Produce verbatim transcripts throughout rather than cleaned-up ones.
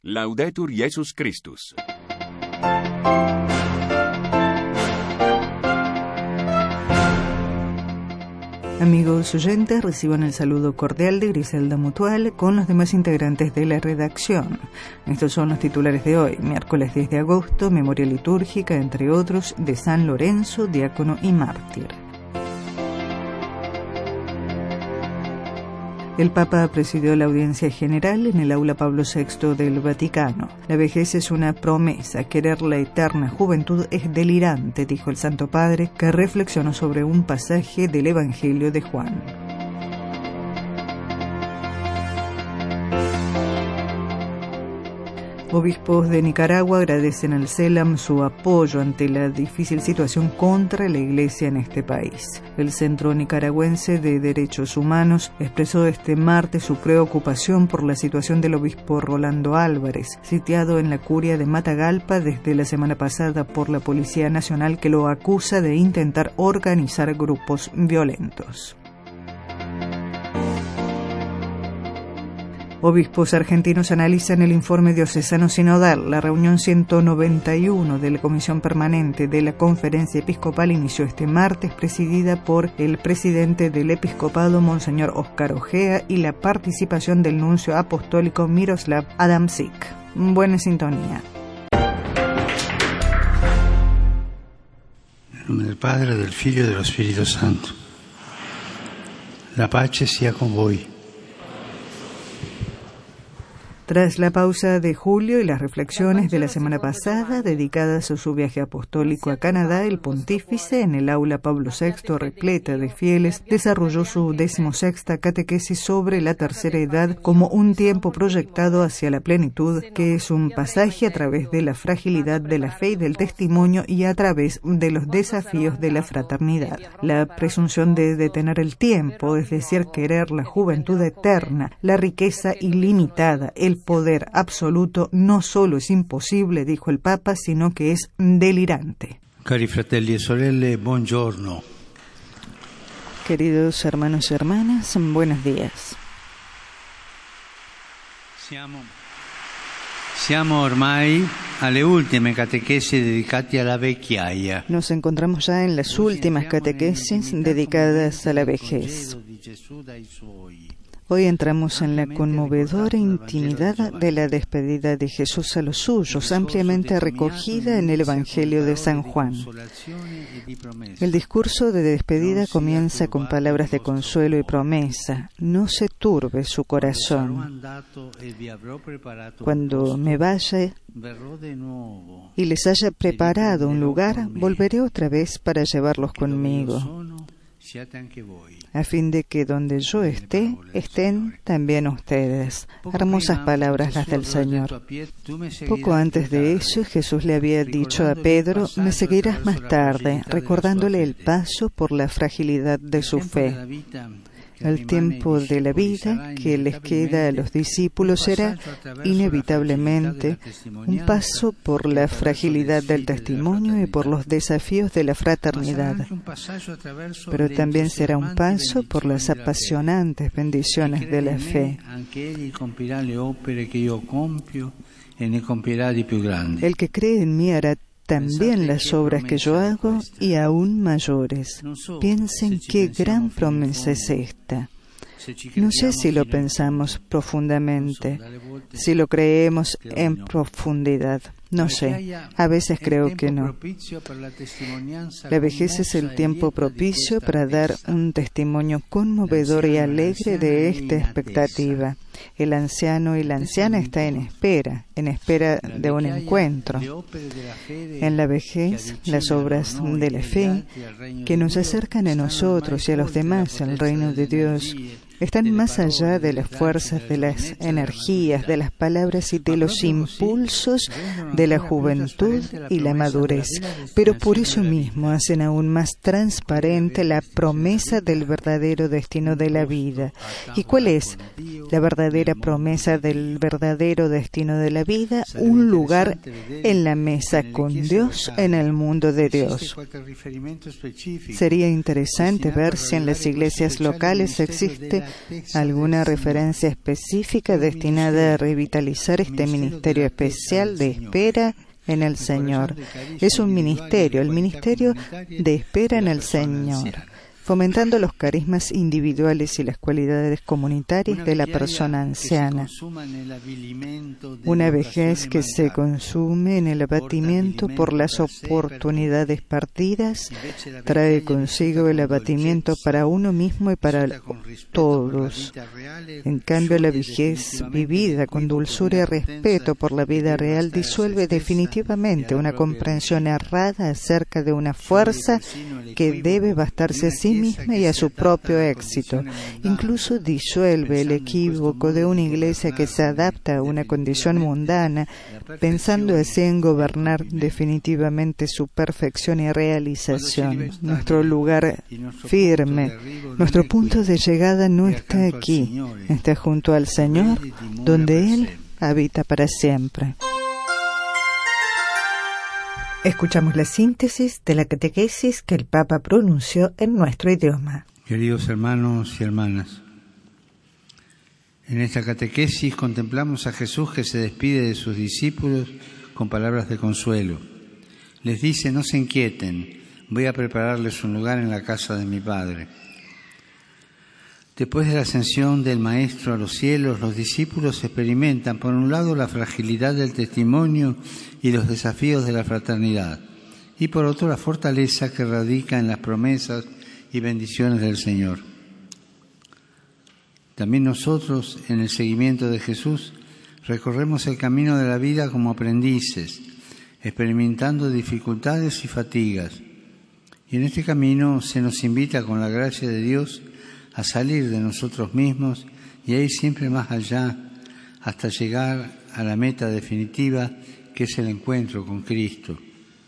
Laudetur Jesus Christus. Amigos oyentes, reciban el saludo cordial de Griselda Mutual con los demás integrantes de la redacción. Estos son los titulares de hoy, miércoles diez de agosto, memoria litúrgica, entre otros, de San Lorenzo, diácono y mártir. El Papa presidió la audiencia general en el Aula Pablo sexto del Vaticano. La vejez es una promesa, querer la eterna juventud es delirante, dijo el Santo Padre, que reflexionó sobre un pasaje del Evangelio de Juan. Obispos de Nicaragua agradecen al CELAM su apoyo ante la difícil situación contra la Iglesia en este país. El Centro Nicaragüense de Derechos Humanos expresó este martes su preocupación por la situación del obispo Rolando Álvarez, sitiado en la curia de Matagalpa desde la semana pasada por la Policía Nacional, que lo acusa de intentar organizar grupos violentos. Obispos argentinos analizan el informe diocesano sinodal. La reunión ciento noventa y uno de la Comisión Permanente de la Conferencia Episcopal inició este martes, presidida por el presidente del Episcopado, Monseñor Óscar Ojea, y la participación del nuncio apostólico Miroslav Adamczyk. Buena sintonía. Nel nome del Padre, del Figlio e dello Spirito Santo. La pace sia con voi. Tras la pausa de julio y las reflexiones de la semana pasada dedicadas a su viaje apostólico a Canadá, el pontífice, en el Aula Pablo sexto, repleta de fieles, desarrolló su decimosexta catequesis sobre la tercera edad como un tiempo proyectado hacia la plenitud, que es un pasaje a través de la fragilidad de la fe y del testimonio y a través de los desafíos de la fraternidad. La presunción de detener el tiempo, es decir, querer la juventud eterna, la riqueza ilimitada, el poder absoluto, no solo es imposible, dijo el Papa, sino que es delirante. Cari fratelli e sorelle, buongiorno. Queridos hermanos y hermanas, buenos días. Siamo, siamo ormai alle ultime catechesi dedicate alla vecchiaia. Nos encontramos ya en las últimas catequesis dedicadas a la vejez. Hoy entramos en la conmovedora intimidad de la despedida de Jesús a los suyos, ampliamente recogida en el Evangelio de San Juan. El discurso de despedida comienza con palabras de consuelo y promesa. No se turbe su corazón. Cuando me vaya y les haya preparado un lugar, volveré otra vez para llevarlos conmigo, a fin de que donde yo esté, estén también ustedes. Hermosas palabras las del Señor. Poco antes de eso, Jesús le había dicho a Pedro, me seguirás más tarde, recordándole el paso por la fragilidad de su fe. El tiempo de la vida que les queda a los discípulos será inevitablemente un paso por la fragilidad del testimonio y por los desafíos de la fraternidad, pero también será un paso por las apasionantes bendiciones de la fe. El que cree en mí hará también las obras que yo hago y aún mayores. Piensen qué gran promesa es esta. No sé si lo pensamos profundamente, si lo creemos en profundidad. No sé, a veces creo que no. La vejez es el tiempo propicio para dar un testimonio conmovedor y alegre de esta expectativa. El anciano y la anciana están en espera, en espera de un encuentro. En la vejez, las obras de la fe que nos acercan a nosotros y a los demás al reino de Dios están más allá de las fuerzas, de las energías, de las palabras y de los impulsos de la juventud y la madurez, pero por eso mismo hacen aún más transparente la promesa del verdadero destino de la vida. ¿Y cuál es la verdadera promesa del verdadero destino de la vida? Un lugar en la mesa con Dios en el mundo de Dios. Sería interesante ver si en las iglesias locales existe alguna referencia específica destinada a revitalizar este ministerio especial de espera en el Señor. Es un ministerio, el ministerio de espera en el Señor, fomentando los carismas individuales y las cualidades comunitarias de la persona anciana. Una vejez que se consume en el abatimiento por las oportunidades perdidas trae consigo el abatimiento para uno mismo y para todos. En cambio, la vejez vivida con dulzura y respeto por la vida real disuelve definitivamente una comprensión errada acerca de una fuerza que debe bastarse a sí misma y a su propio éxito. Incluso disuelve el equívoco de una iglesia que se adapta a una condición mundana, pensando así en gobernar definitivamente su perfección y realización. Nuestro lugar firme, nuestro punto de llegada no está aquí, está junto al Señor, donde Él habita para siempre. Escuchamos la síntesis de la catequesis que el Papa pronunció en nuestro idioma. Queridos hermanos y hermanas, en esta catequesis contemplamos a Jesús que se despide de sus discípulos con palabras de consuelo. Les dice: no se inquieten, voy a prepararles un lugar en la casa de mi Padre. Después de la ascensión del Maestro a los cielos, los discípulos experimentan, por un lado, la fragilidad del testimonio y los desafíos de la fraternidad, y por otro, la fortaleza que radica en las promesas y bendiciones del Señor. También nosotros, en el seguimiento de Jesús, recorremos el camino de la vida como aprendices, experimentando dificultades y fatigas. Y en este camino se nos invita, con la gracia de Dios, a salir de nosotros mismos y a ir siempre más allá, hasta llegar a la meta definitiva, que es el encuentro con Cristo.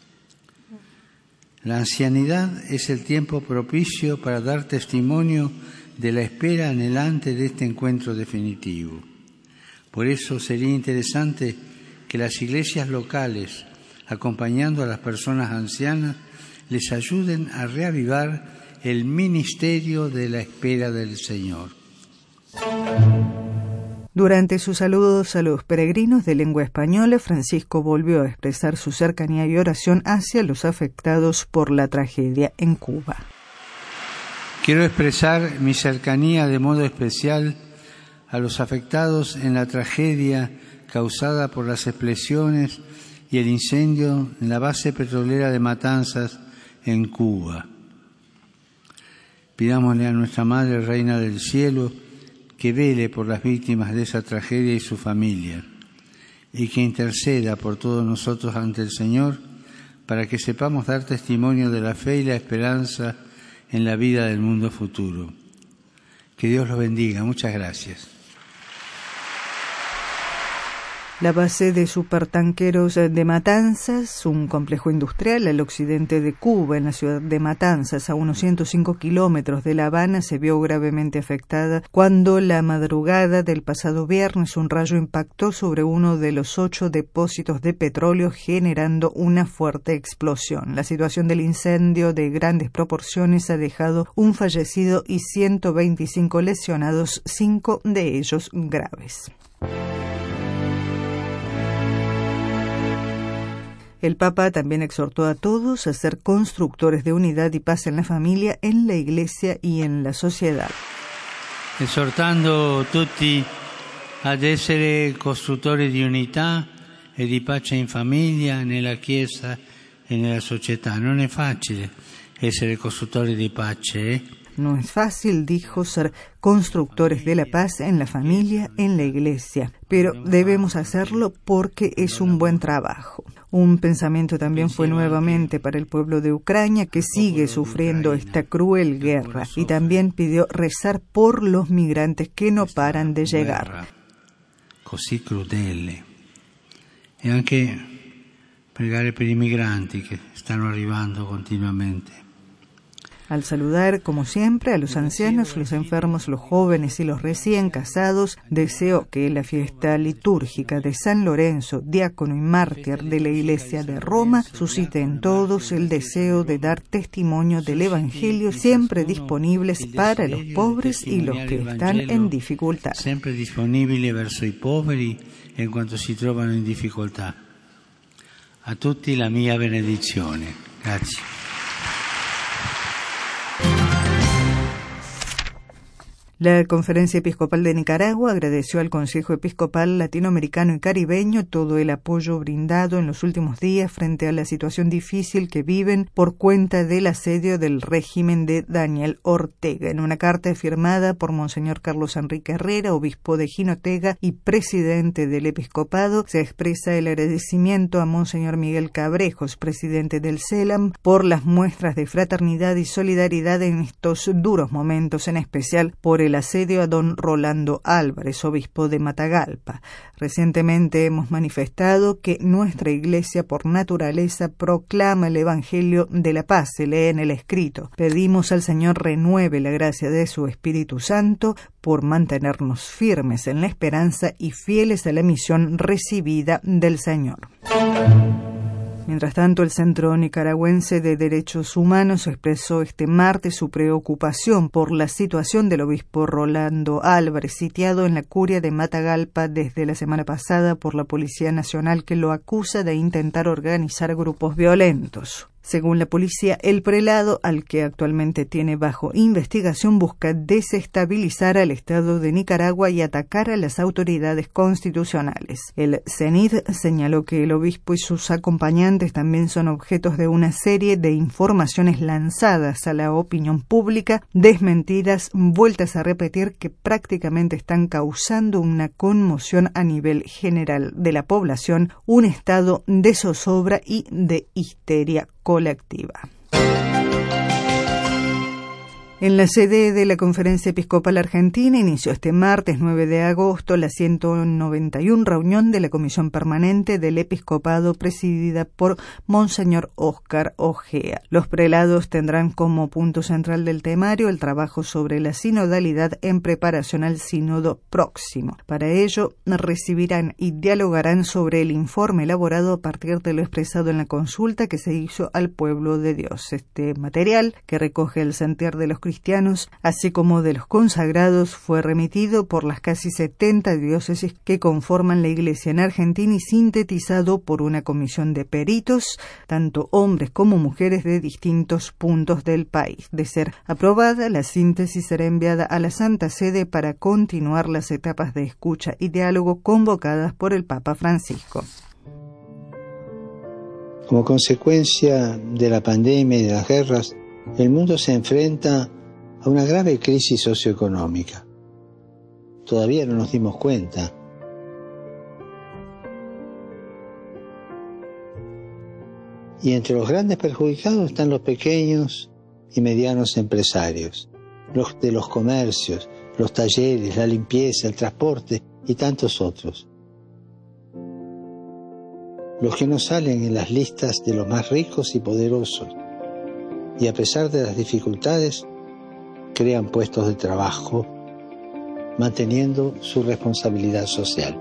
La ancianidad es el tiempo propicio para dar testimonio de la espera anhelante de este encuentro definitivo. Por eso sería interesante que las iglesias locales, acompañando a las personas ancianas, les ayuden a reavivar el ministerio de la espera del Señor. Durante sus saludos a los peregrinos de lengua española, Francisco volvió a expresar su cercanía y oración hacia los afectados por la tragedia en Cuba. Quiero expresar mi cercanía de modo especial a los afectados en la tragedia causada por las explosiones y el incendio en la base petrolera de Matanzas en Cuba. Pidámosle a nuestra Madre Reina del Cielo que vele por las víctimas de esa tragedia y su familia, y que interceda por todos nosotros ante el Señor, para que sepamos dar testimonio de la fe y la esperanza en la vida del mundo futuro. Que Dios los bendiga. Muchas gracias. La base de supertanqueros de Matanzas, un complejo industrial al occidente de Cuba, en la ciudad de Matanzas, a unos ciento cinco kilómetros de La Habana, se vio gravemente afectada cuando la madrugada del pasado viernes un rayo impactó sobre uno de los ocho depósitos de petróleo, generando una fuerte explosión. La situación del incendio, de grandes proporciones, ha dejado un fallecido y ciento veinticinco lesionados, cinco de ellos graves. El Papa también exhortó a todos a ser constructores de unidad y paz en la familia, en la Iglesia y en la sociedad. Esortando tutti ad essere costruttori di unità e di pace in famiglia, nella Chiesa e nella società. Non è facile essere costruttori di pace, eh? No es fácil, dijo, ser constructores de la paz en la familia, en la Iglesia, pero debemos hacerlo porque es un buen trabajo. Un pensamiento también fue nuevamente para el pueblo de Ucrania, que sigue sufriendo esta cruel guerra, y también pidió rezar por los migrantes que no paran de llegar. Così crudele. E anche pregare per i migranti che stanno arrivando continuamente. Al saludar, como siempre, a los ancianos, los enfermos, los jóvenes y los recién casados, deseo que la fiesta litúrgica de San Lorenzo, diácono y mártir de la Iglesia de Roma, suscite en todos el deseo de dar testimonio del Evangelio, siempre disponibles para los pobres y los que están en dificultad. Sempre disponibile verso i poveri e in quanto si trovano in difficoltà. A tutti la mia benedizione. Grazie. La Conferencia Episcopal de Nicaragua agradeció al Consejo Episcopal Latinoamericano y Caribeño todo el apoyo brindado en los últimos días frente a la situación difícil que viven por cuenta del asedio del régimen de Daniel Ortega. En una carta firmada por Monseñor Carlos Enrique Herrera, obispo de Jinotega y presidente del episcopado, se expresa el agradecimiento a Monseñor Miguel Cabrejos, presidente del CELAM, por las muestras de fraternidad y solidaridad en estos duros momentos, en especial por el el asedio a don Rolando Álvarez, obispo de Matagalpa. Recientemente hemos manifestado que nuestra Iglesia por naturaleza proclama el Evangelio de la paz, se lee en el escrito. Pedimos al Señor renueve la gracia de su Espíritu Santo por mantenernos firmes en la esperanza y fieles a la misión recibida del Señor. Mientras tanto, el Centro Nicaragüense de Derechos Humanos expresó este martes su preocupación por la situación del obispo Rolando Álvarez, sitiado en la curia de Matagalpa desde la semana pasada por la Policía Nacional, que lo acusa de intentar organizar grupos violentos. Según la policía, el prelado, al que actualmente tiene bajo investigación, busca desestabilizar al Estado de Nicaragua y atacar a las autoridades constitucionales. El C E N I D señaló que el obispo y sus acompañantes también son objetos de una serie de informaciones lanzadas a la opinión pública, desmentidas, vueltas a repetir, que prácticamente están causando una conmoción a nivel general de la población, un estado de zozobra y de histeria colectiva. En la sede de la Conferencia Episcopal Argentina inició este martes nueve de agosto la ciento noventa y una reunión de la Comisión Permanente del Episcopado presidida por Monseñor Óscar Ojea. Los prelados tendrán como punto central del temario el trabajo sobre la sinodalidad en preparación al sínodo próximo. Para ello, recibirán y dialogarán sobre el informe elaborado a partir de lo expresado en la consulta que se hizo al pueblo de Dios. Este material, que recoge el sentir de los cristianos, así como de los consagrados, fue remitido por las casi setenta diócesis que conforman la Iglesia en Argentina y sintetizado por una comisión de peritos, tanto hombres como mujeres de distintos puntos del país. De ser aprobada, la síntesis será enviada a la Santa Sede para continuar las etapas de escucha y diálogo convocadas por el Papa Francisco. Como consecuencia de la pandemia y de las guerras, el mundo se enfrenta a una grave crisis socioeconómica. Todavía no nos dimos cuenta. Y entre los grandes perjudicados están los pequeños y medianos empresarios, los de los comercios, los talleres, la limpieza, el transporte y tantos otros. Los que no salen en las listas de los más ricos y poderosos, y a pesar de las dificultades, crean puestos de trabajo, manteniendo su responsabilidad social.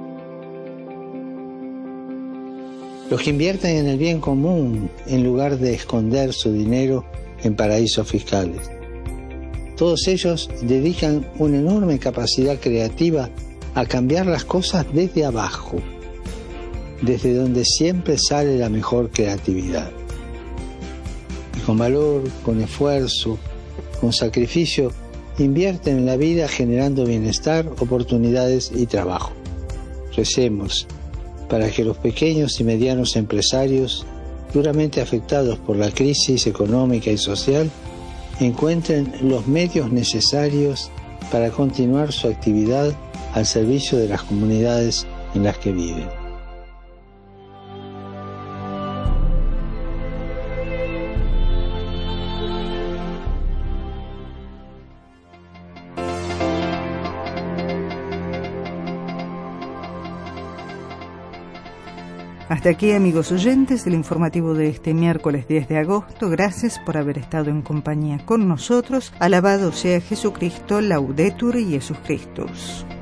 Los que invierten en el bien común en lugar de esconder su dinero en paraísos fiscales. Todos ellos dedican una enorme capacidad creativa a cambiar las cosas desde abajo, desde donde siempre sale la mejor creatividad. Y con valor, con esfuerzo, con sacrificio, invierten en la vida generando bienestar, oportunidades y trabajo. Recemos para que los pequeños y medianos empresarios, duramente afectados por la crisis económica y social, encuentren los medios necesarios para continuar su actividad al servicio de las comunidades en las que viven. Hasta aquí, amigos oyentes, el informativo de este miércoles diez de agosto. Gracias por haber estado en compañía con nosotros. Alabado sea Jesucristo, Laudetur Jesus Christus.